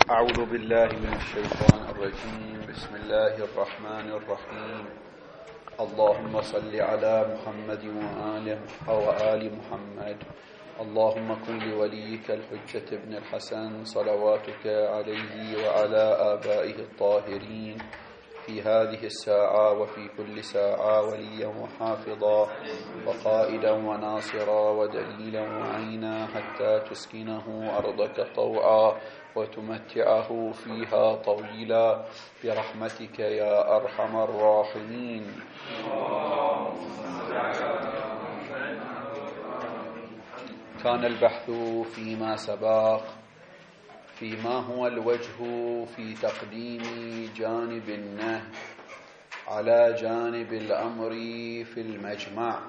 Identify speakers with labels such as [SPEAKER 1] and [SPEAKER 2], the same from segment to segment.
[SPEAKER 1] أعوذ بالله من الشيطان الرجيم. بسم الله الرحمن الرحيم. اللهم صل على محمد وآل محمد. اللهم كن لوليك الحجة ابن الحسن صلواتك عليه وعلى آبائه الطاهرين في هذه الساعة وفي كل ساعة وليا وحافظا وقائدا وناصرا ودليلا وعينا حتى تسكنه أرضك طوعا وتمتعه فيها طويلا برحمتك يا أرحم الراحمين. كان البحث فيما سبق فيما هو الوجه في تقديم جانب النهي على جانب الأمر في المجمع،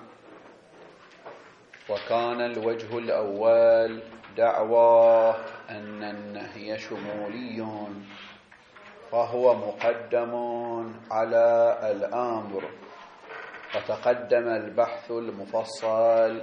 [SPEAKER 1] وكان الوجه الأول دعوى أن النهي شمولي فهو مقدم على الأمر، وتقدم البحث المفصل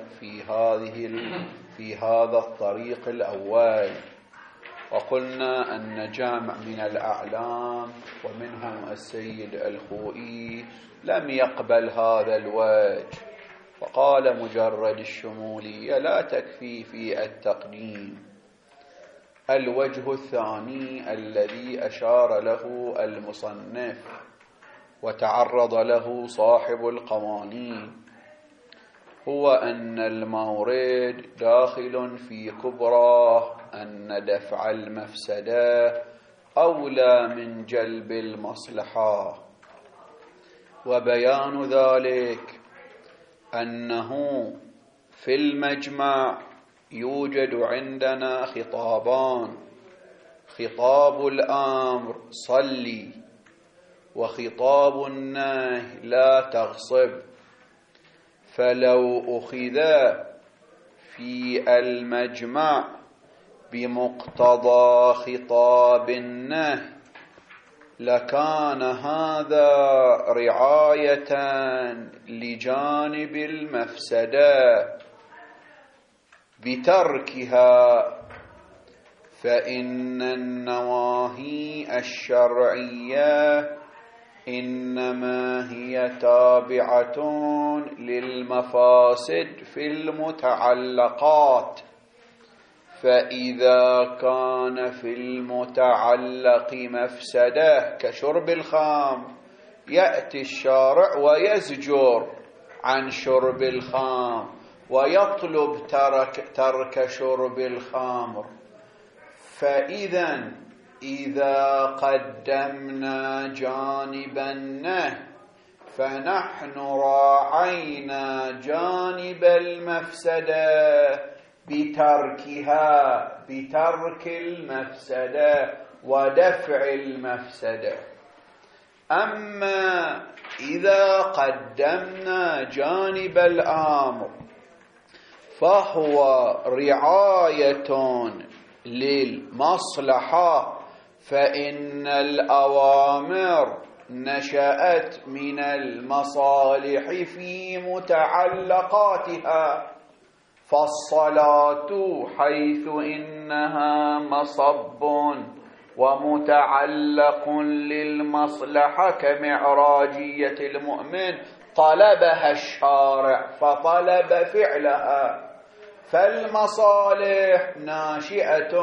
[SPEAKER 1] في هذا الطريق الأول، وقلنا أن جامع من الأعلام ومنهم السيد الخوئي لم يقبل هذا الوجه، وقال مجرد الشمولية لا تكفي في التقديم. الوجه الثاني الذي أشار له المصنف وتعرض له صاحب القوانين هو أن المورد داخل في كبرى أن دفع المفسدة أولى من جلب المصلحة، وبيان ذلك أنه في المجمع يوجد عندنا خطابان: خطاب الأمر صلي، وخطاب النهي لا تغصب. فلو أخذ في المجمع بمقتضى خطاب النهي لكان هذا رعاية لجانب المفسدة بتركها، فإن النواهي الشرعية إنما هي تابعة للمفاسد في المتعلقات، فإذا كان في المتعلق مفسدة كشرب الخمر يأتي الشارع ويزجر عن شرب الخمر ويطلب ترك شرب الخمر. إذا قدمنا جانب النهي فنحن راعينا جانب المفسدة بترك المفسدة ودفع المفسدة. أما إذا قدمنا جانب الأمر فهو رعاية للمصلحة، فإن الأوامر نشأت من المصالح في متعلقاتها، فالصلاة حيث إنها مصب ومتعلق للمصلحة كمعراجية المؤمن طلبها الشارع فطلب فعلها، فالمصالح ناشئة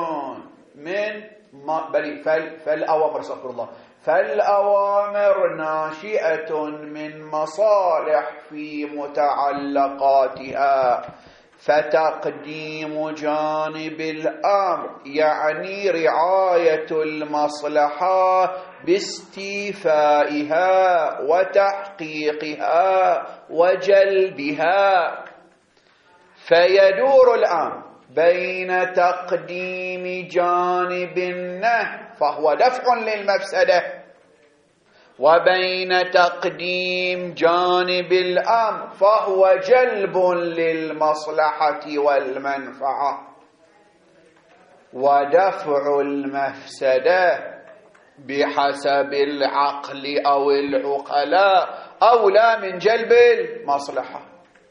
[SPEAKER 1] فالأوامر ناشئة من مصالح في متعلقاتها، فتقديم جانب الأمر يعني رعاية المصلحة باستيفائها وتحقيقها وجلبها. فيدور الآن بين تقديم جانب النهي فهو دفع للمفسدة، وبين تقديم جانب الأمر فهو جلب للمصلحة والمنفعة. ودفع المفسدة بحسب العقل أو العقلاء أولى من جلب المصلحة،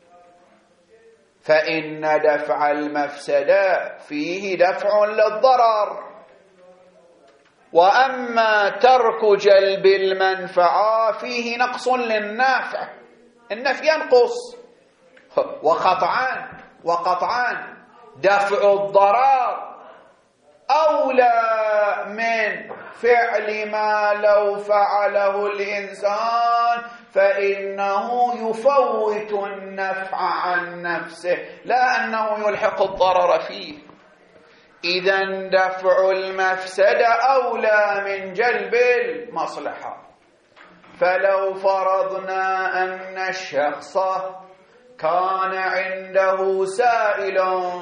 [SPEAKER 1] فإن دفع المفسدة فيه دفع للضرر، وأما ترك جلب المنفعة فيه نقص للنافع، النفع ينقص، وقطعا دفع الضرر أولى من فعل ما لو فعله الإنسان فإنه يفوت النفع عن نفسه لا أنه يلحق الضرر فيه. إذن دفع المفسدة أولى من جلب المصلحة. فلو فرضنا أن الشخص كان عنده سائل،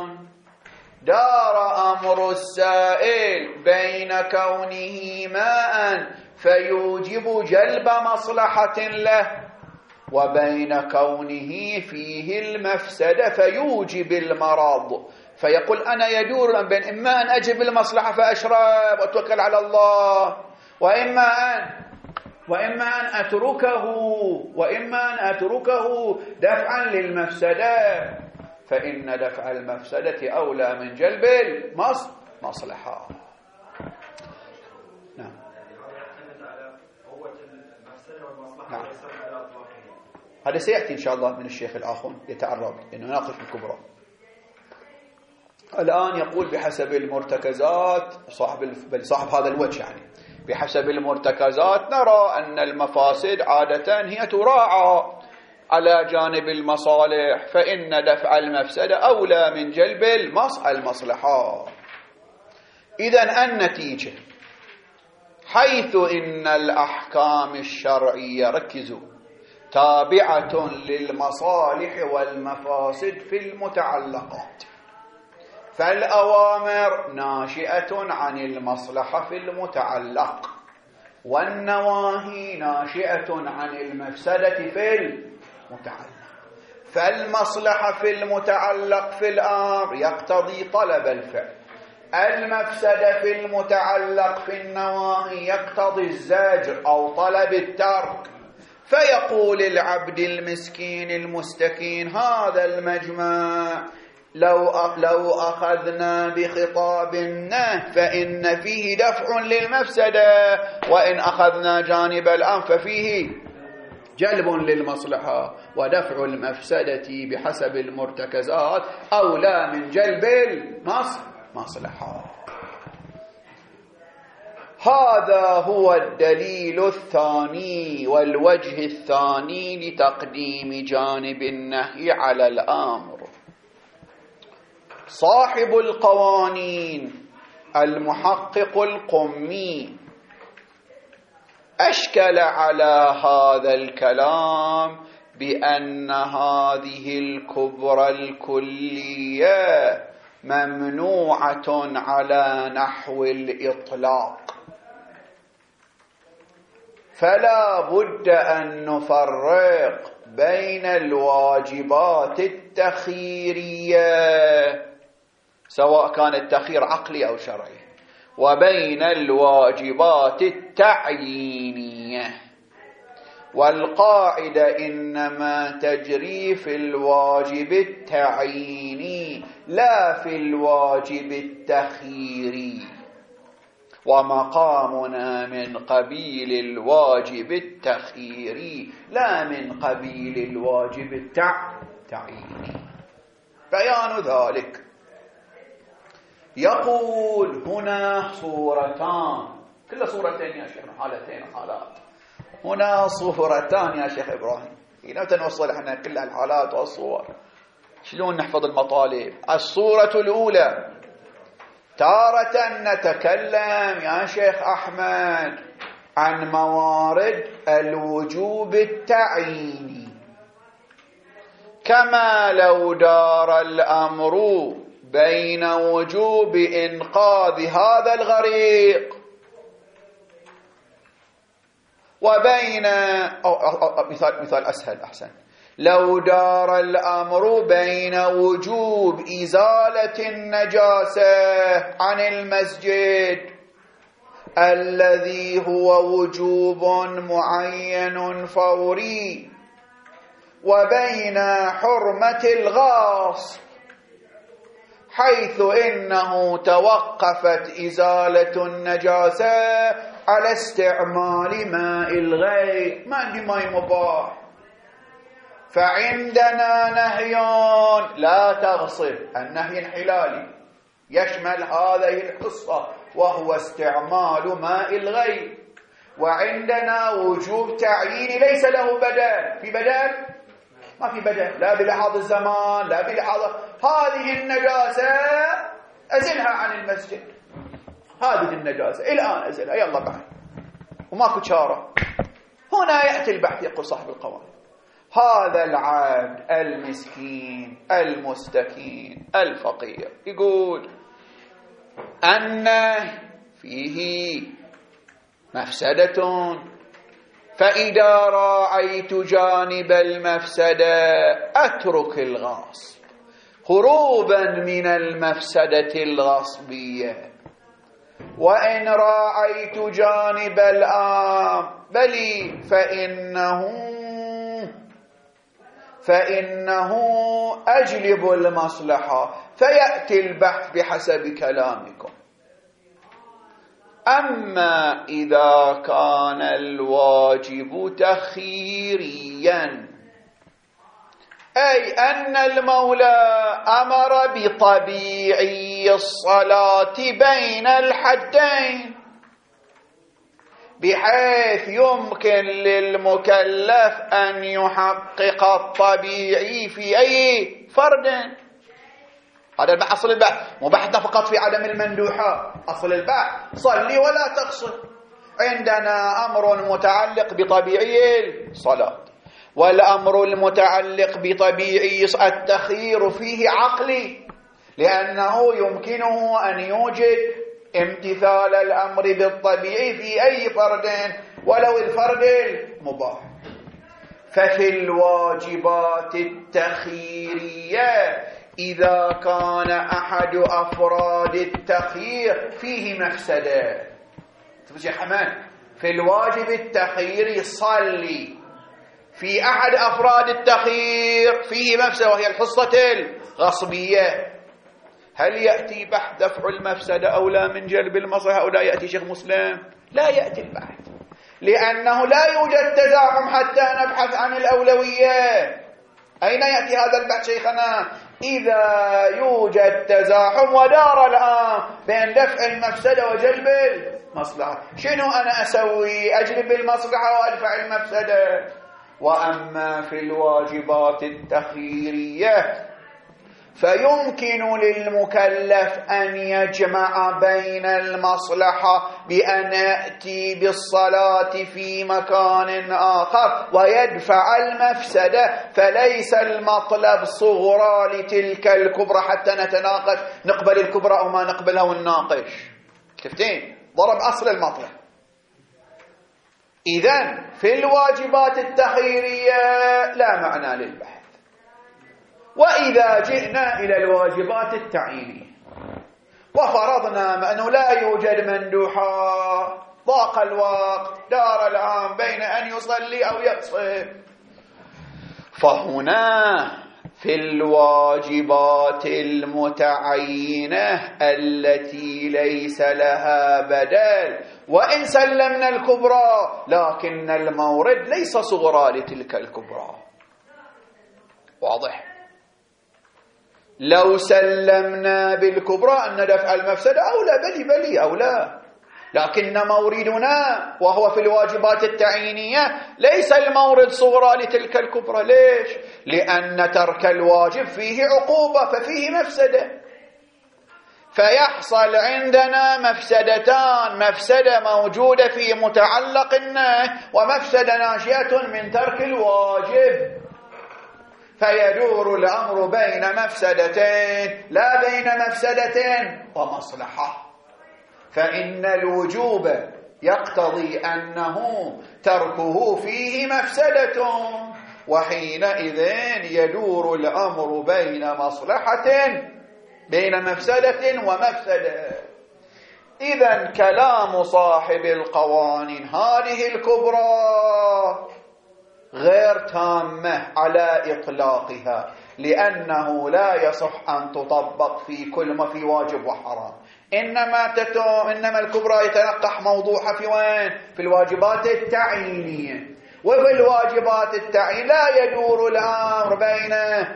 [SPEAKER 1] دار أمر السائل بين كونه ماء فيوجب جلب مصلحة له وبين كونه فيه المفسدة فيوجب المرض، فيقول أنا يدور بين إما أن أجب المصلحة فأشرب وأتوكل على الله، وإما أن أتركه دفعا للمفسدة، فإن دفع المفسدة أولى من جلب المصلحة. نعم. نعم. هذا سيأتي إن شاء الله من الشيخ الآخون يتعرض إنه يناقش الكبرى. الآن يقول بحسب المرتكزات صاحب هذا الوجه، يعني بحسب المرتكزات نرى أن المفاسد عادة هي تراعى على جانب المصالح، فإن دفع المفسدة أولى من جلب المصلحة. إذن النتيجة حيث إن الأحكام الشرعية ركزوا تابعة للمصالح والمفاسد في المتعلقات، فالأوامر ناشئة عن المصلحة في المتعلق، والنواهي ناشئة عن المفسدة في المتعلق. فالمصلحة في المتعلق في الأمر يقتضي طلب الفعل، المفسدة في المتعلق في النواهي يقتضي الزجر أو طلب الترك. فيقول العبد المسكين المستكين هذا المجمع لو أخذنا بخطاب النهي فإن فيه دفع للمفسدة، وإن أخذنا جانب الأمر ففيه جلب للمصلحة، ودفع المفسدة بحسب المرتكزات أولى من جلب المصلحة. هذا هو الدليل الثاني والوجه الثاني لتقديم جانب النهي على الأمر. صاحب القوانين المحقق القمي أشكل على هذا الكلام بأن هذه الكبرى الكلية ممنوعة على نحو الإطلاق، فلا بد أن نفرق بين الواجبات التخييرية سواء كان التخيير عقلي أو شرعي، وبين الواجبات التعيينية. والقاعدة إنما تجري في الواجب التعييني لا في الواجب التخييري، ومقامنا من قبيل الواجب التخييري لا من قبيل الواجب التعييني. بيان ذلك يقول هنا صورتان، كل صورتين يا شيخ، حالتين وحالات. هنا صورتان يا شيخ إبراهيم، متى نوصل احنا كل الحالات والصور؟ شلون نحفظ المطالب؟ الصورة الأولى تارة نتكلم يا شيخ أحمد عن موارد الوجوب التعييني، كما لو دار الأمر بين وجوب إنقاذ هذا الغريق وبين مثال أسهل أحسن، لو دار الأمر بين وجوب إزالة النجاسة عن المسجد الذي هو وجوب معين فوري وبين حرمة الغاصب، حيث إنه توقفت إزالة النجاسة على استعمال ماء الغير. ما عندي ماء مباح، فعندنا نهي لا تغصب، النهي الحلالي يشمل هذه القصة وهو استعمال ماء الغير. وعندنا وجوب تعيين ليس له بدل. في بدل؟ ما في بدل، لا بلحاظ الزمان لا بلحاظ هذه النجاسة أزلها عن المسجد، هذه النجاسة الآن أزلها يلا بعد وماكو شارة. هنا يأتي البحث، يقول صاحب القوانين هذا العبد المسكين المستكين الفقير يقول أن فيه مفسدة، فإذا راعيت جانب المفسدة أترك الغصب هروبا من المفسدة الغصبية، وإن راعيت جانب الأمر بل فإنه أجلب المصلحة. فيأتي البحث بحسب كلامكم. أما إذا كان الواجب تخييريا، أي أن المولى أمر بطبيعي الصلاة بين الحدين بحيث يمكن للمكلف أن يحقق الطبيعي في أي فرد. هذا البحث، أصل البحث، مو بحثنا فقط في عدم المندوحات، أصل البحث صلي ولا تقصر. عندنا أمر متعلق بطبيعي الصلاة، والأمر المتعلق بطبيعي التخيير فيه عقلي، لأنه يمكنه أن يوجد امتثال الأمر بالطبيعي في أي فرد ولو الفرد المباح. ففي الواجبات التخييرية إذا كان أحد أفراد التخيير فيه مفسدة، يا حمان في الواجب التخييري صلي، في أحد أفراد التخيير فيه مفسدة وهي الحصة الغصبية، هل يأتي بحث دفع المفسدة أو لا من جلب المصلحة أو لا يأتي شيخ مسلم؟ لا يأتي البحث، لأنه لا يوجد تزاحم حتى نبحث عن الأولوية. أين يأتي هذا البحث شيخنا؟ إذا يوجد تزاحم ودار الآن بين دفع المفسدة وجلب المصلحة، شنو أنا أسوي؟ أجلب المصلحة وأدفع المفسدة. وأما في الواجبات التخييرية فيمكن للمكلف أن يجمع بين المصلحة بأن يأتي بالصلاة في مكان آخر ويدفع المفسدة، فليس المطلب صغرى لتلك الكبرى حتى نتناقش نقبل الكبرى أو ما نقبلها ونناقش. شفتين؟ ضرب أصل المطلب. إذن في الواجبات التخييرية لا معنى للبحث. وإذا جئنا إلى الواجبات التعيينية وفرضنا أنه لا يوجد مندوحة، ضاق الوقت، دار الآن بين أن يصلي أو يقصر، فهنا في الواجبات المتعينة التي ليس لها بدل، وإن سلمنا الكبرى لكن المورد ليس صغرى لتلك الكبرى. واضح؟ لو سلمنا بالكبرى أن دفع المفسدة أولى، بلي أولى، لكن موردنا وهو في الواجبات التعيينية ليس المورد صغرى لتلك الكبرى. ليش؟ لأن ترك الواجب فيه عقوبة، ففيه مفسدة، فيحصل عندنا مفسدتان: مفسدة موجودة في متعلق النهي، ومفسدة ناشئة من ترك الواجب. فيدور الأمر بين مفسدتين لا بين مفسدة ومصلحة، فإن الوجوب يقتضي أنه تركه فيه مفسدة، وحينئذ يدور الأمر بين مفسدة ومفسدة. إذن كلام صاحب القوانين هذه الكبرى غير تامة على إطلاقها، لأنه لا يصح أن تطبق في كل ما في واجب وحرام. إنما الكبرى يتلقح موضوعها في وين؟ في الواجبات التعيينية. وفي الواجبات التعيين لا يدور الأمر بين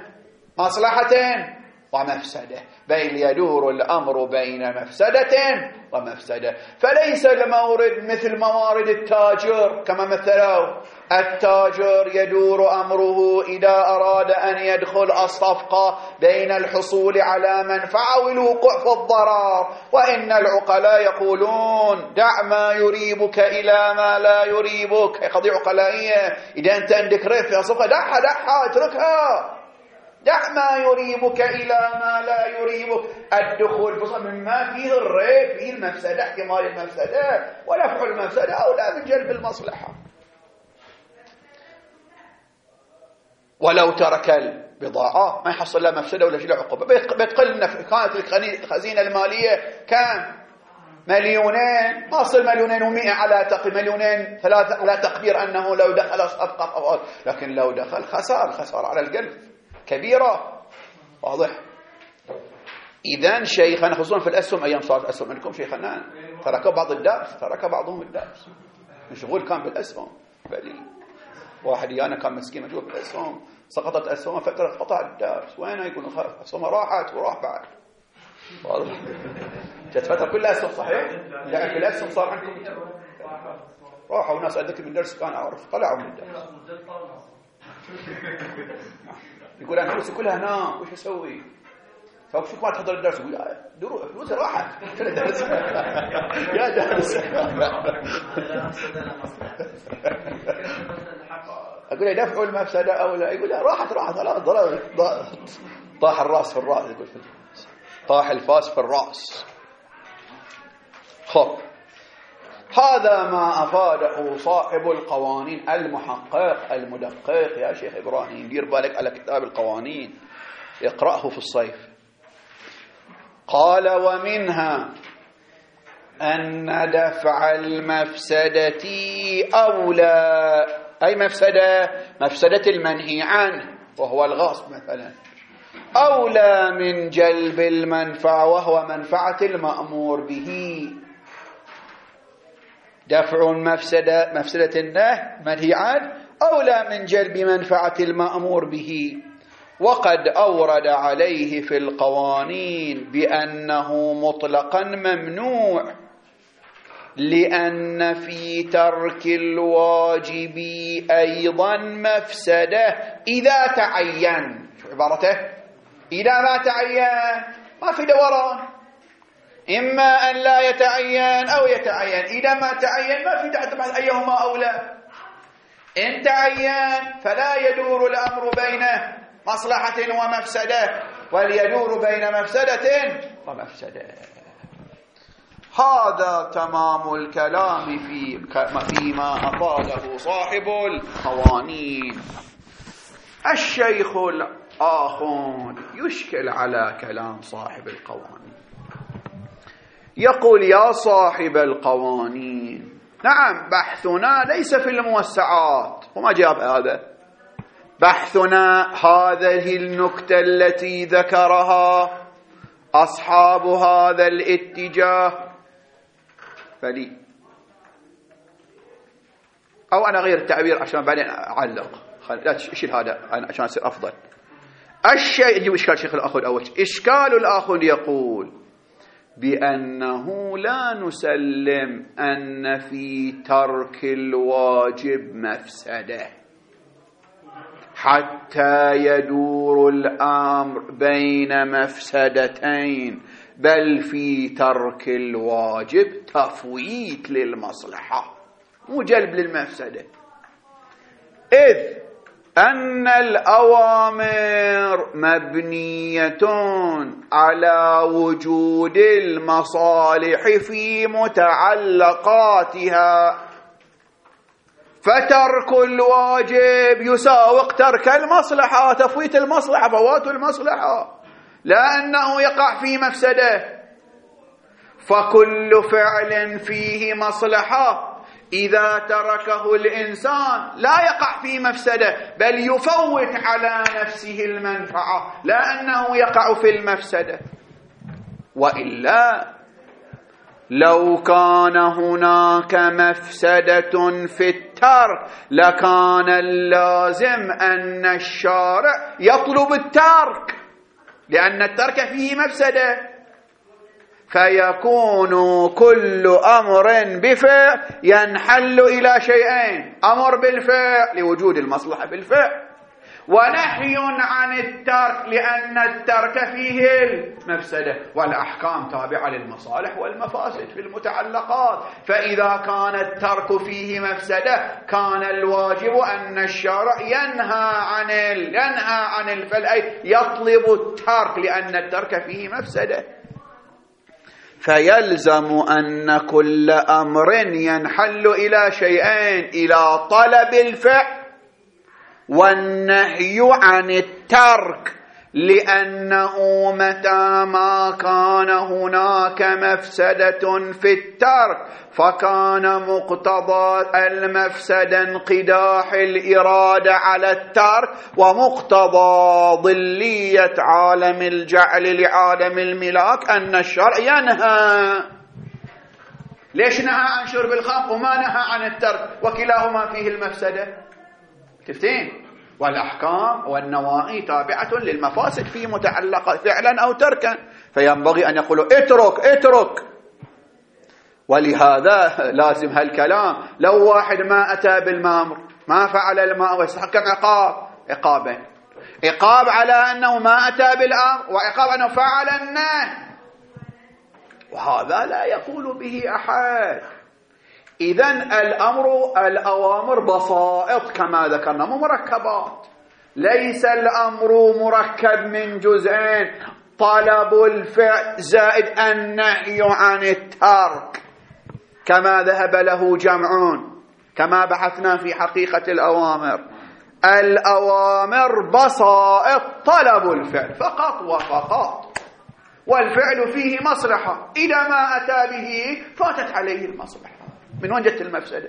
[SPEAKER 1] مصلحة ومفسدة، بل يدور الأمر بين مفسدة ومفسدة. فليس المورد مثل موارد التاجر كما مثلوا. التاجر يدور أمره إذا أراد أن يدخل الصفقة بين الحصول على منفعة والوقوع في الضرر. وإن العقلاء يقولون دع ما يريبك إلى ما لا يريبك. هي قضية عقلائية. إذا أنت عندك ريف في الصفقة دعها اتركها، دع ما يريبك إلى ما لا يريبك. الدخول بصفة مما فيه الريب، فيه المفسدة، احتمال المفسدة، ونفع المفسدة أولى من جلب المصلحة. ولو ترك البضاعة ما يحصل لا مفسدة ولا شيء عقوبة، بتقل. كانت الخزينة المالية كان 2,000,000، ما صل 2,100,000 على تقدير 2,300,000 على تقدير أنه لو دخل صفقة أو، لكن لو دخل خسارة على القلب كبيرة. واضح؟ إذن شيخنا خصوصا في الأسهم، أيام صارت أسهم عندكم شيخنا تركوا بعض الدرس، ترك بعضهم الدرس، مشغول كان بالأسهم. بلي واحد أنا كان مسكين مشغول بالأسهم، سقطت أسهم فترة قطع الدرس. وين يقولون أسهم راحت وراح بعد. واضح؟ جت فترة كلها أسهم صحيح؟ يعني كل أسهم صار عندكم راحوا. وناس أذكر من درس كان أعرف طلعوا من الدرس. يقول أنا فلوسي كلها هنا وش أسوي؟ فشوف ما تحضر الدرس. يقول فلوسي راحت في الدرس. يا درس أقول له دفعوا المفسدة أو لا؟ يقول لا راحت خلاص، طاح الرأس في الرأس. يقول طاح الفاس في الرأس. خب، هذا ما أفاده صاحب القوانين المحقق المدقق. يا شيخ إبراهيم دير بالك على كتاب القوانين، اقرأه في الصيف. قال ومنها أن دفع المفسدة أولى. أي مفسدة المنهي عنه وهو الغصب مثلا، أولى من جلب المنفعة وهو منفعة المأمور به. دفع مفسدة منهي عنه أولى من جلب منفعة المأمور به. وقد أورد عليه في القوانين بأنه مطلقا ممنوع، لأن في ترك الواجب أيضا مفسدة إذا تعين. شو عبارته؟ إذا ما تعين ما في دوران، إما أن لا يتعين أو يتعين. إذا ما تعين ما في تبحث أيهما أولى. إن تعين فلا يدور الأمر بين مصلحة ومفسدة، وليدور بين مفسدة ومفسدة. هذا تمام الكلام فيما أفاده صاحب القوانين. الشيخ الآخر يشكل على كلام صاحب القوانين، يقول يا صاحب القوانين نعم بحثنا ليس في الموسعات. وما جاب هذا بحثنا؟ هذه النكتة التي ذكرها أصحاب هذا الاتجاه فلي، أو أنا غير التعبير عشان بعدين أعلق. لا تشيل هذا عشان يصير أفضل. الشيء يجب إشكال شيخ الآخر أول. إشكال الآخر يقول بأنه لا نسلم أن في ترك الواجب مفسدة حتى يدور الأمر بين مفسدتين، بل في ترك الواجب تفويت للمصلحة مو جلب للمفسدة، إذ أن الأوامر مبنية على وجود المصالح في متعلقاتها، فترك الواجب يساوق ترك المصلحة، تفويت المصلحة، فوات المصلحة، لا أنه يقع في مفسدة. فكل فعل فيه مصلحة إذا تركه الإنسان لا يقع في مفسدة، بل يفوت على نفسه المنفعة، لا أنه يقع في المفسدة. وإلا لو كان هناك مفسدة في الترك لكان اللازم أن الشارع يطلب الترك، لأن الترك فيه مفسدة، فيكون كل أمر بفعل ينحل إلى شيئين: أمر بالفعل لوجود المصلحة بالفعل، ونهي عن الترك لأن الترك فيه المفسدة. والأحكام تابعة للمصالح والمفاسد في المتعلقات، فإذا كان الترك فيه مفسدة كان الواجب أن الشارع ينهى عن الفعل، أي يطلب الترك، لأن الترك فيه مفسدة. فيلزم أن كل أمر ينحل إلى شيئين: إلى طلب الفعل والنهي عن الترك، لأنه متى ما كان هناك مفسدة في الترك فكان مقتضى المفسدة انقداح الإرادة على الترك، ومقتضى ظلية عالم الجعل لعالم الملاك أن الشرع ينهى. ليش نهى عن شرب الخمر وما نهى عن الترك؟ وكلاهما فيه المفسدة. تفتين؟ والأحكام والنواهي تابعة للمفاسد في متعلقة فعلا أو تركا، فينبغي أن يقولوا اترك. ولهذا لازم هالكلام. لو واحد ما أتى بالمأمر، ما فعل المأمر، ويستحق عقابين: عقاب على أنه ما أتى بالأمر، وعقاب أنه فعل النهي، وهذا لا يقول به أحد. إذن الأوامر بسائط كما ذكرنا، مو مركبات. ليس الأمر مركب من جزئين: طلب الفعل زائد النهي عن الترك، كما ذهب له جمعون، كما بحثنا في حقيقة الأوامر. الأوامر بسائط طلب الفعل فقط وفقط، والفعل فيه مصلحة، إذا ما أتى به فاتت عليه المصلحة. من وين جت المفسدة؟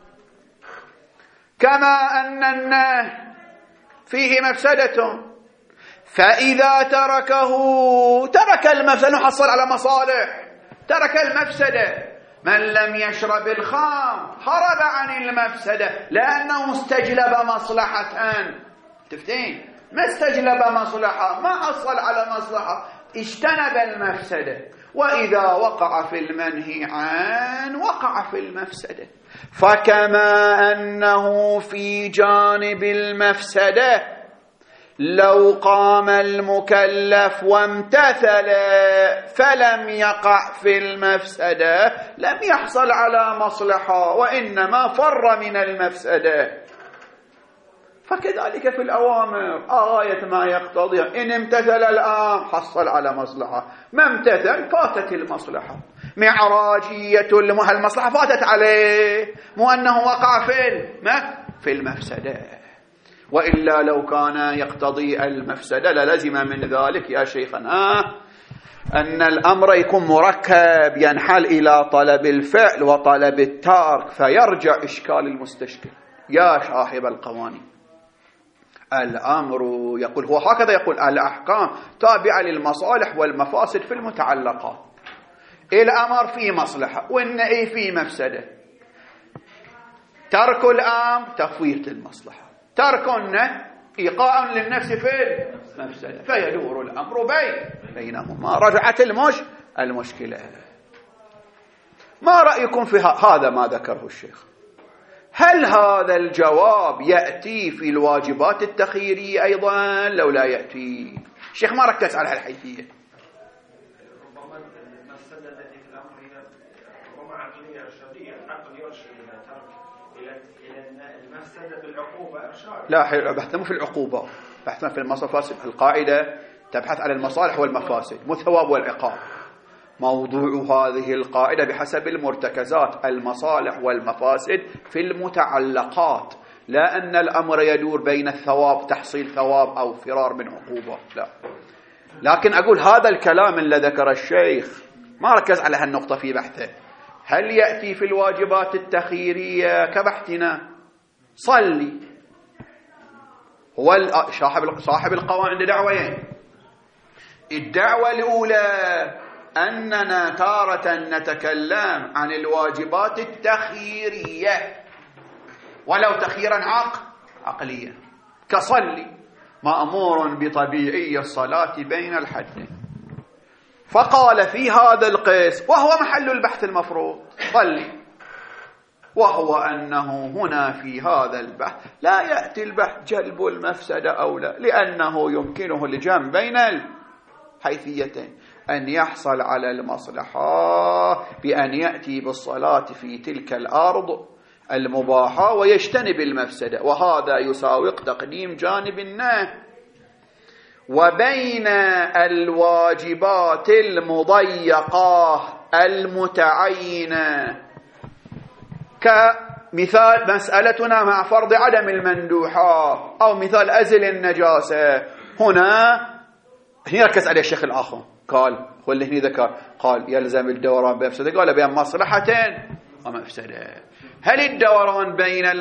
[SPEAKER 1] كما أن النهي فيه مفسدة، فإذا ترك المفسدة حصل على مصالح، ترك المفسدة. من لم يشرب الخمر هرب عن المفسدة لأنه استجلب مصلحة. تفتين؟ ما استجلب مصلحة، ما حصل على مصلحة، اجتنب المفسدة. وإذا وقع في المنهي عنه وقع في المفسدة. فكما أنه في جانب المفسدة لو قام المكلف وامتثل فلم يقع في المفسدة لم يحصل على مصلحة، وإنما فر من المفسدة. فكذلك في الأوامر غاية ما يقتضي: إن امتثل الآن حصل على مصلحة، ما امتثل فاتت المصلحة. معراجية المصلحة فاتت عليه، مو أنه وقع في المفسدة. وإلا لو كان يقتضي المفسدة للزم من ذلك يا شيخنا أن الأمر يكون مركب ينحل إلى طلب الفعل وطلب الترك، فيرجع إشكال المستشكل. يا صاحب القوانين، الأمر يقول، هو هكذا يقول: الأحكام تابعة للمصالح والمفاسد في المتعلقات. الأمر فيه مصلحة والنهي فيه مفسدة. ترك الأمر تفويت المصلحة، ترك النهي إيقاع للنفس في المفسدة، فيدور الأمر بينهما. رجعت المشكلة. ما رأيكم في هذا ما ذكره الشيخ؟ هل هذا الجواب يأتي في الواجبات التخييرية أيضا لو لا يأتي؟ الشيخ ما ركز على الحيثية.
[SPEAKER 2] ربما المفسدة التي في الأمر هي ربما عقلية إرشادية، العقل يرشد إلى ترك إلى المفسدة بالعقوبة إرشاد.
[SPEAKER 1] لا، بحثنا في العقوبة، بحثنا في المفاسد. القاعدة تبحث على المصالح والمفاسد، مو الثواب والعقاب. موضوع هذه القاعدة بحسب المرتكزات المصالح والمفاسد في المتعلقات، لا أن الأمر يدور بين الثواب، تحصيل ثواب أو فرار من عقوبة، لا. لكن أقول هذا الكلام اللي ذكر الشيخ ما ركز على هالنقطة في بحثه. هل يأتي في الواجبات التخييرية كبحثنا؟ صلي. هو صاحب القوانين عنده دعوين. الدعوة الأولى أننا تارة نتكلم عن الواجبات التخييرية ولو تخييرا عقليا، كصلي مأمور بطبيعي الصلاة بين الحدين. فقال في هذا القسم وهو محل البحث المفروض صلي، وهو أنه هنا في هذا البحث لا يأتي البحث جلب المفسدة أو لا، لأنه يمكنه الجمع بين الحيثيتين، أن يحصل على المصلحة بأن يأتي بالصلاة في تلك الأرض المباحة ويجتنب المفسدة، وهذا يساوق تقديم جانب النهي. وبين الواجبات المضيقة المتعينة كمثال مسألتنا مع فرض عدم المندوحة أو مثال أزل النجاسة، هنا ركز عليه الشيخ الآخر قال واللي هنا ذكر قال يلزم الدوران بمفسدة، قال بين مصلحتين ومفسدة. هل الدوران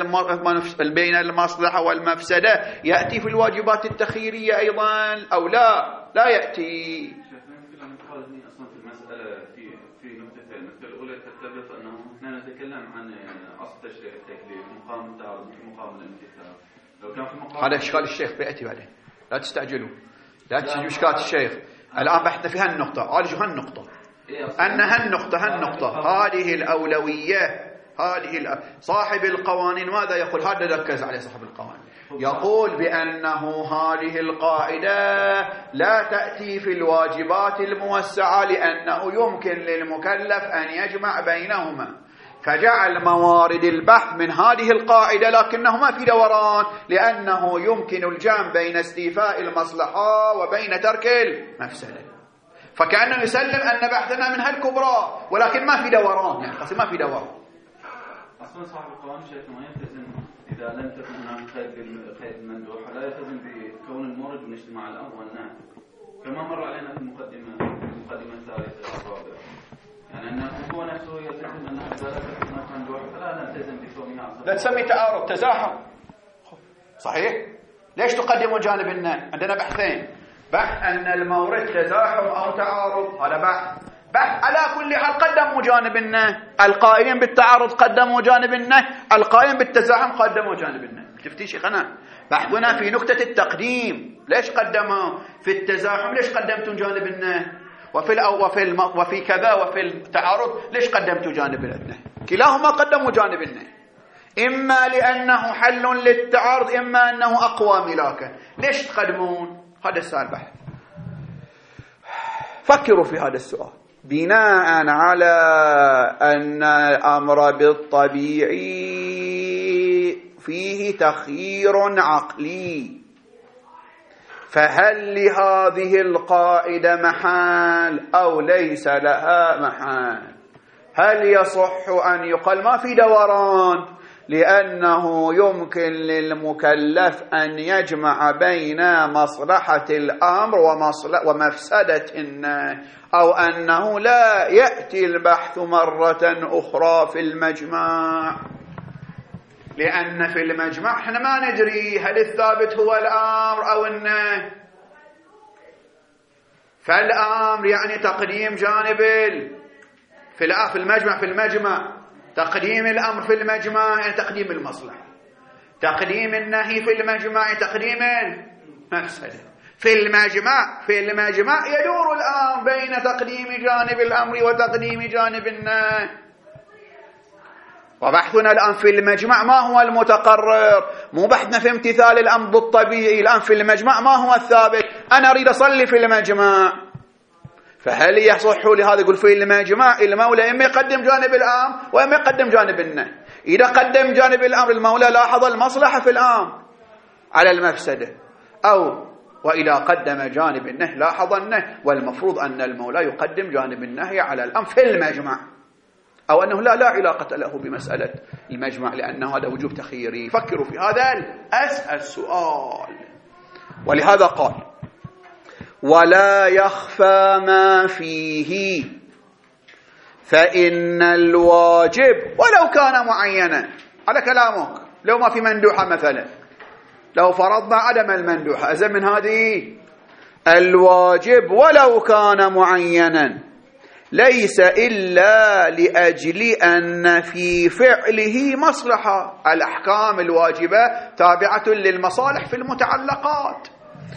[SPEAKER 1] بين المصلحة والمفسدة يأتي في الواجبات التخييرية أيضا أو لا يأتي؟
[SPEAKER 3] أصلا في المسألة في نقطتين. النقطة الأولى تتفق أنه نحن نتكلم عن أصل تشريع التكليف مقام التعارض مقام الامتثال. لو كان في مقام
[SPEAKER 1] هذا إشكال الشيخ بيأتي بعدين، لا تستعجلوا، لا تستعجلوا إشكال الشيخ. الآن بحثنا في هالنقطة، عالجوا هالنقطة، أن هالنقطة هذه الأولوية. صاحب القوانين ماذا يقول؟ هذا ركز عليه صاحب القوانين، يقول بأنه هذه القاعدة لا تأتي في الواجبات الموسعة لأنه يمكن للمكلف أن يجمع بينهما، فجعل موارد البحث من هذه القاعدة، لكنه ما في دوران لأنه يمكن الجمع بين استيفاء المصلحة وبين ترك المفسدة. فكأنه يسلم أن بحثنا من هالكبرى ولكن ما في دوران، يعني قصدي ما في دوران.
[SPEAKER 3] أصلا صاحب القوانين شيخ ما يلتزم إذا لم تكن هناك قيد المندوحة، لا يلتزم بكون المورد من اجتماع الأمر والنهي، كما مر علينا في المقدمة الثالثة والرابعة، يعني أنه هو نفسه يلتزم أنه إذا لم تكن هناك مندوحة فلا نلتزم بكونها.
[SPEAKER 1] لا تسمي تعارض، تزاحم. صحيح؟ ليش تقدم جانب النهي؟ عندنا بحثين، بحث أن المورد تزاحم أو تعارض، هذا بحث على كل حال قدموا جانب النهي. القائلين بالتعارض قدموا جانب النهي، القائلين بالتزاحم قدموا جانب النهي. شفتي شيخنا؟ بحثنا في نقطة التقديم، ليش قدموا في التزاحم؟ ليش قدمتم جانب النهي؟ وفي كذا وفي التعارض ليش قدمتوا جانب النهي؟ كلاهما قدموا جانب النهي، إما لأنه حل للتعارض إما أنه أقوى ملاكا. ليش تقدمون؟ هذا السؤال بحث. فكروا في هذا السؤال بناء على أن الأمر بالطبيعي فيه تخيير عقلي، فهل لهذه القاعدة محل أو ليس لها محل؟ هل يصح أن يقال ما في دوران لأنه يمكن للمكلف أن يجمع بين مصلحة الأمر ومفسدة النهي، أو أنه لا يأتي البحث مرة أخرى في المجمع؟ لأن في المجمع احنا ما ندري هل الثابت هو الأمر أو النهي، فالأمر يعني تقديم جانب في المجمع تقديم الأمر في المجمع يعني تقديم المصلحة، تقديم النهي في المجمع تقديم المفسدة. في المجمع يدور الأمر بين تقديم جانب الأمر وتقديم جانب النهي. وبحثنا الآن في المجمع ما هو المتقرر؟ مو بحثنا في امتثال الأمر الطبيعي، الآن في المجمع ما هو الثابت؟ أنا أريد أصلي في المجمع، فهل يصح لهذا؟ يقول في المجمع المولى إما يقدم جانب الأمر وإما يقدم جانب النهي. إذا قدم جانب الأمر المولى لاحظ المصلحة في الأمر على المفسدة، وإذا قدم جانب النهي لاحظ النهي، والمفروض أن المولى يقدم جانب النهي على الأمر في المجمع، أو أنه لا علاقة له بمسألة المجمع لأنه هذا وجوب تخييري. فكروا في هذا السؤال. ولهذا قال ولا يخفى ما فيه فإن الواجب ولو كان معينا، على كلامك لو ما في مندوحة مثلا، لو فرضنا عدم المندوحة، أزم من هذه الواجب ولو كان معينا ليس إلا لأجل أن في فعله مصلحة. الأحكام الواجبة تابعة للمصالح في المتعلقات،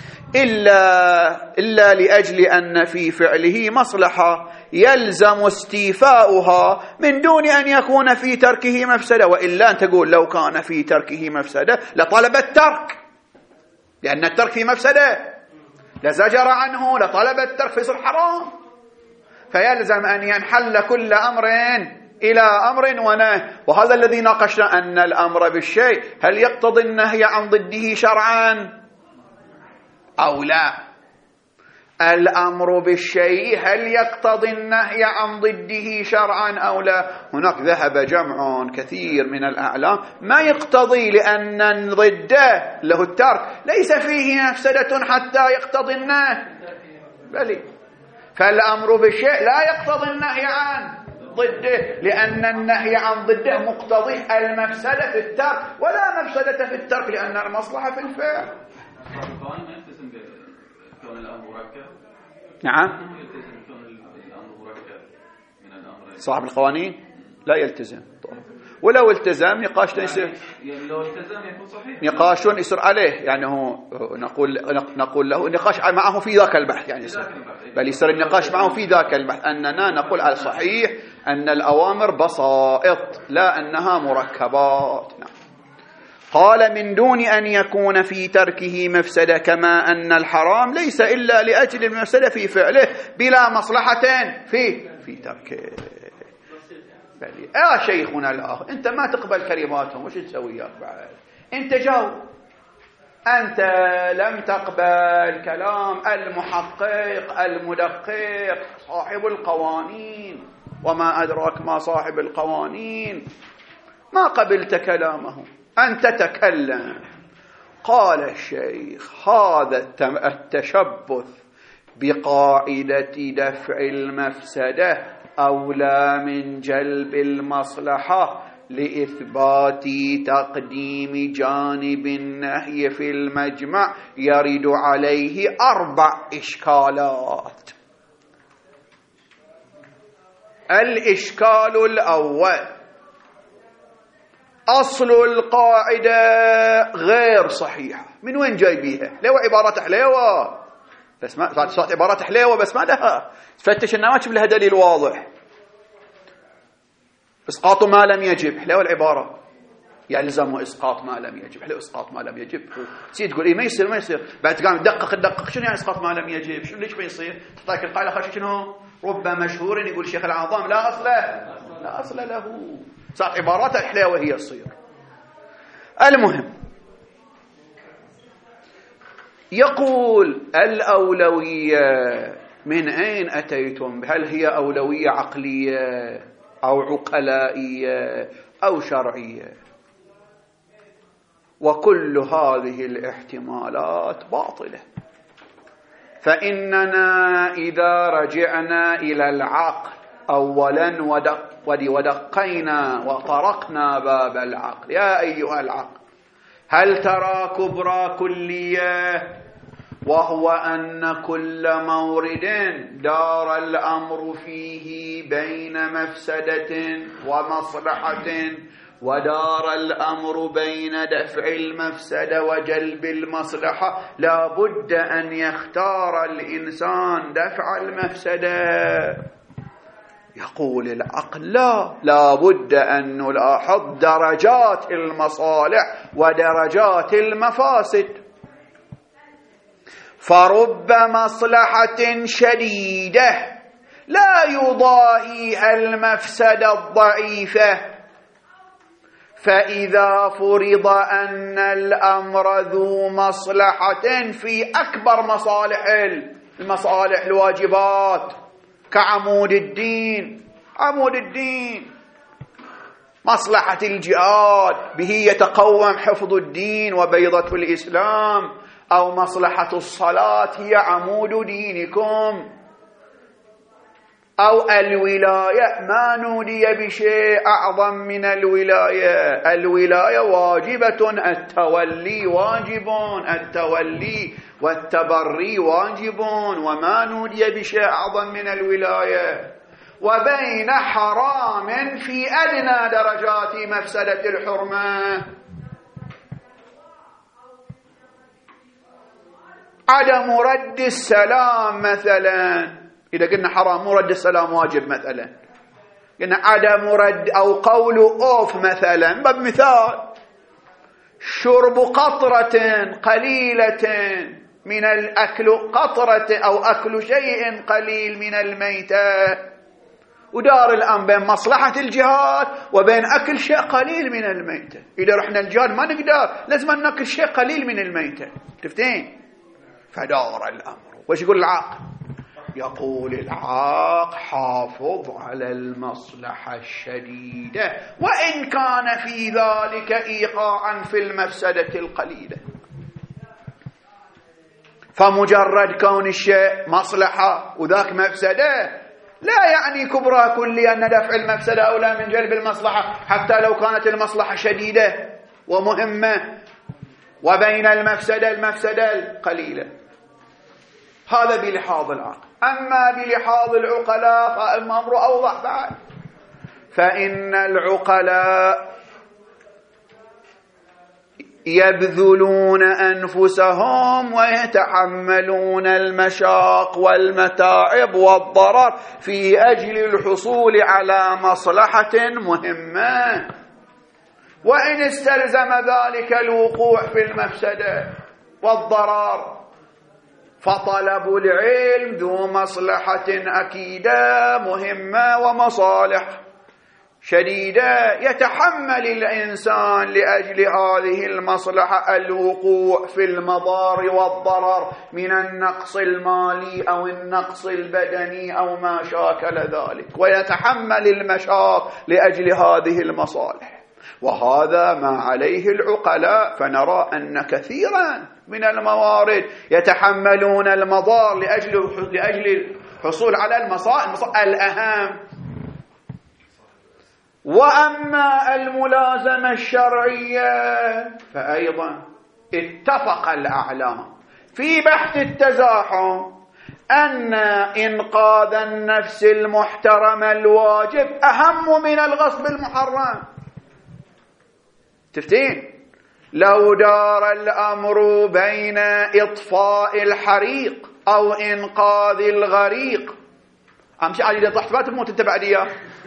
[SPEAKER 1] إلا لأجل أن في فعله مصلحة يلزم استيفاؤها من دون أن يكون في تركه مفسدة. وإلا أن تقول لو كان في تركه مفسدة لطلب الترك، لأن الترك في مفسدة، لزجر عنه، لطلب الترك فيصير حرام. فيلزم أن ينحل كل أمر إلى أمر ونهي. وهذا الذي ناقشنا، أن الأمر بالشيء هل يقتضي النهي عن ضده شرعا أو لا؟ الأمر بالشيء هل يقتضي النهي عن ضده شرعا أو لا؟ هناك ذهب جمع كثير من الأعلام ما يقتضي، لأن ضده له الترك ليس فيه مفسدة حتى يقتضي النهي. بلي، فالأمر بالشيء لا يقتضي النهي عن ضده، لأن النهي عن ضده مقتضي المفسدة في الترك، ولا مفسدة في الترك لأن المصلحة في الفعل. نعم، صاحب القوانين لا يلتزم، ولو التزم نقاش يصير، نقاش يصير عليه، يعني هو نقول له النقاش معه في ذاك البحث، يعني يصير بل يصير النقاش معه في ذاك البحث، أننا نقول على الصحيح أن الأوامر بسائط لا أنها مركبات. نعم. قال من دون أن يكون في تركه مفسدة، كما أن الحرام ليس إلا لأجل المفسدة في فعله بلا مصلحة في تركه. بلي شيخنا الآخر، أنت ما تقبل كلماتهم، وش تسوي ياك بعد؟ أنت جاوب، أنت لم تقبل كلام المحقق المدقق صاحب القوانين، وما أدراك ما صاحب القوانين، ما قبلت كلامه، أن تتكلم. قال الشيخ هذا التشبث بقاعدة دفع المفسدة أولى من جلب المصلحة لإثبات تقديم جانب النهي في المجمع يرد عليه 4 إشكالات. الإشكال الأول: أصل القاعدة غير صحيحة. من وين جايبيها؟ لو عبارات حليوة، بس ما صارت عبارات حليوة بس ما لها، تفتش إنها ما تشوف لها دليل واضح. إسقاط ما لم يجب، حليوة العبارة، يلزم إسقاط ما لم يجب، حلو إسقاط ما لم يجب. تسير تقول إيه ما يصير ما يصير، بعد تقام تدقق شنو يعني إسقاط ما لم يجب، شنو ليش ما يصير؟ تطلع القاعدة خارج شنو؟ رب مشهور يقول الشيخ العظام لا أصل له، صارت عبارات الحليوة هي الصير. المهم، يقول الأولوية من أين أتيتم؟ هل هي أولوية عقلية أو عقلائية أو شرعية؟ وكل هذه الاحتمالات باطلة. فإننا إذا رجعنا إلى العقل أولا ودقينا وطرقنا باب العقل، يا أيها العقل، هل ترى كبرى كلية، وهو أن كل مورد دار الأمر فيه بين مفسدة ومصلحة، ودار الأمر بين دفع المفسدة وجلب المصلحة، لا بد أن يختار الإنسان دفع المفسدة. يقول العقل لا بد أن نلاحظ درجات المصالح ودرجات المفاسد، فرب مصلحة شديدة لا يضاهيها المفسدة الضعيفة، فإذا فرض أن الأمر ذو مصلحة في أكبر المصالح الواجبات كعمود الدين، مصلحة الجهاد به يتقوم حفظ الدين وبيضة الإسلام، أو مصلحة الصلاة هي عمود دينكم، أو الولاية ما نودي بشيء أعظم من الولاية. الولاية واجبة، التولي واجب، التولي والتبري واجب، وما نودي بشيء أعظم من الولاية. وبين حرام في أدنى درجات مفسدة الحرمة، عدم رد السلام مثلا. إذا قلنا حرام مو رد السلام واجب مثلا، قلنا عدم رد أو قول أوف مثلا. بمثال شرب قطرة قليلة من الأكل، قطرة أو أكل شيء قليل من الميتة، ودار الآن بين مصلحة الجهاد وبين أكل شيء قليل من الميتة. إذا رحنا الجهاد ما نقدر، لازم نأكل شيء قليل من الميتة. تفتين؟ فدار الأمر. وش يقول العاق؟ يقول العاق حافظ على المصلحة الشديدة وإن كان في ذلك إيقاعا في المفسدة القليلة. فمجرد كون الشيء مصلحة وذاك مفسدة لا يعني كبرى كليا أن دفع المفسدة أولى من جلب المصلحة، حتى لو كانت المصلحة شديدة ومهمة وبين المفسدة القليلة. هذا بلحاظ العقل. أما بلحاظ العقلاء فالأمر أوضح بعد. فإن العقلاء يبذلون أنفسهم ويتحملون المشاق والمتاعب والضرر في أجل الحصول على مصلحة مهمة، وإن استلزم ذلك الوقوع في المفسدة والضرر. فطلب العلم ذو مصلحة أكيدة مهمة ومصالح شديدة، يتحمل الإنسان لأجل هذه المصلحة الوقوع في المضار والضرر من النقص المالي أو النقص البدني أو ما شاكل ذلك، ويتحمل المشاق لأجل هذه المصالح. وهذا ما عليه العقلاء. فنرى أن كثيرا من الموارد يتحملون المضار لأجل الحصول على المصائب الأهم. وأما الملازمة الشرعية فأيضا اتفق الأعلام في بحث التزاحم أن إنقاذ النفس المحترمة الواجب أهم من الغصب المحرم. تفتين؟ لو دار الأمر بين إطفاء الحريق أو إنقاذ الغريق، أمشي علي إذا طحت ما تموت أنت بعدية.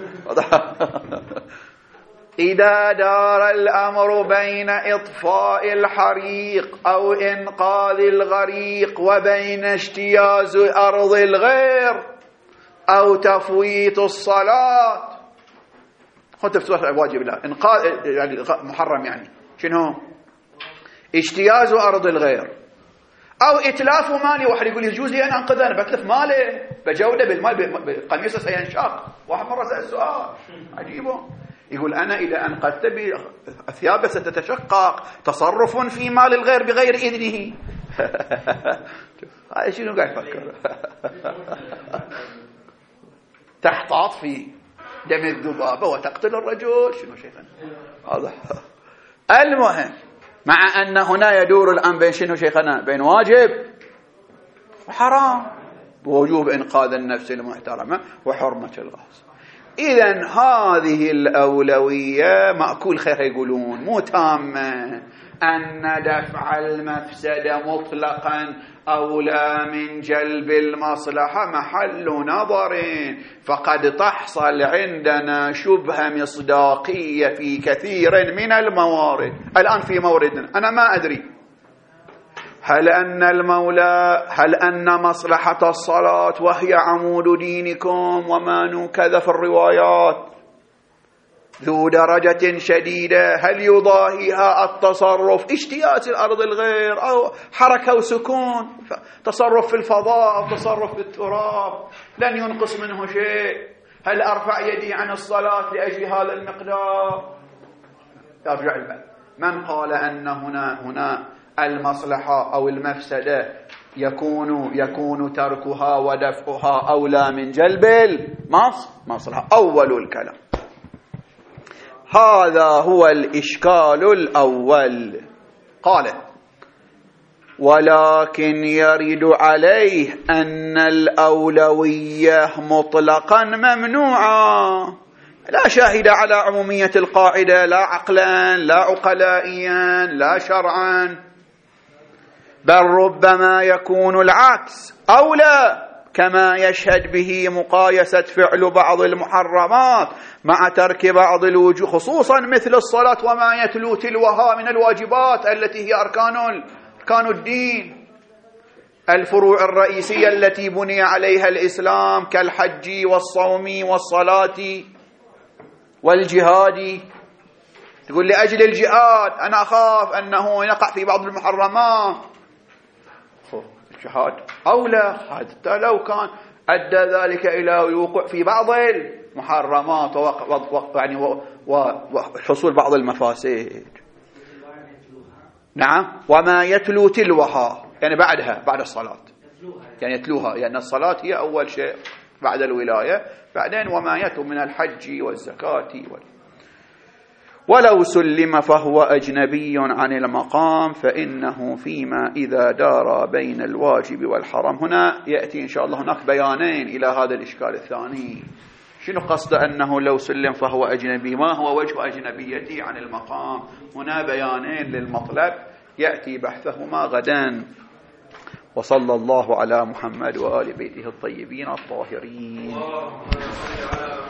[SPEAKER 1] إذا دار الأمر بين إطفاء الحريق أو إنقاذ الغريق وبين اجتياز أرض الغير أو تفويت الصلاة، خذ تفسير واجب لا إنقاذ يعني محرم، يعني شنو؟ اجتياز أرض الغير أو إتلاف مالي. واحد يقول يجوز لي أن أنقذه، أنا بتلف ماله بجودة بالمال بقميصه سينشاق. واحد مرة سأل سؤال عجيبه، يقول أنا إذا أنقذت بثيابه ستتشقق، تصرف في مال الغير بغير إذنه. هذا شنو قاعد يفكر؟ تحتاط في دم الذبابة وتقتل الرجل، شنو شيخنا هذا؟ المهم مع أن هنا يدور الآن بين شنو شيخنا؟ بين واجب وحرام، ووجوب إنقاذ النفس المحترمة وحرمة الغاصب. إذن هذه الأولوية مأكول خير يقولون مو تامة، أن دفع المفسدة مطلقا أولى من جلب المصلحة محل نظر. فقد تحصل عندنا شبهة مصداقية في كثير من الموارد. الآن في موردنا أنا ما أدري هل أن مصلحة الصلاة وهي عمود دينكم وما كذا في الروايات ذو درجة شديدة، هل يضاهيها التصرف اجتياز الأرض الغير أو حركة وسكون، تصرف في الفضاء أو تصرف في التراب لن ينقص منه شيء؟ هل أرفع يدي عن الصلاة لأجل هذا المقدار؟ يرجع البال. من قال أن هنا المصلحة أو المفسدة يكون تركها ودفعها أولى من جلب المصلحة. أول الكلام هذا هو الإشكال الأول. قال ولكن يرد عليه أن الأولوية مطلقا ممنوعة، لا شاهد على عمومية القاعدة، لا عقلا لا عقلائيا لا شرعا، بل ربما يكون العكس أولى، كما يشهد به مقايسة فعل بعض المحرمات مع ترك بعض الوجوب، خصوصا مثل الصلاة وما يتلو تلوها من الواجبات التي هي أركان الدين، الفروع الرئيسية التي بني عليها الإسلام كالحج والصوم والصلاة والجهاد. تقول لأجل الجهاد أنا أخاف أنه يقع في بعض المحرمات، الجهاد أولى حتى لو كان أدى ذلك إلى الوقوع في بعض المحرمات وحصول بعض المفاسد. نعم، وما يتلو تلوها يعني بعدها، بعد الصلاة يعني يتلوها، يعني الصلاة هي أول شيء بعد الولاية، بعدين وما يتلو من الحج والزكاة ولو سلم فهو أجنبي عن المقام فإنه فيما إذا دار بين الواجب والحرام. هنا يأتي إن شاء الله هناك بيانين إلى هذا الإشكال الثاني. شنو قصد أنه لو سلم فهو أجنبي؟ ما هو وجه أجنبيته عن المقام؟ هنا بيانين للمطلب يأتي بحثهما غدا. وصلى الله على محمد وآل بيته الطيبين الطاهرين.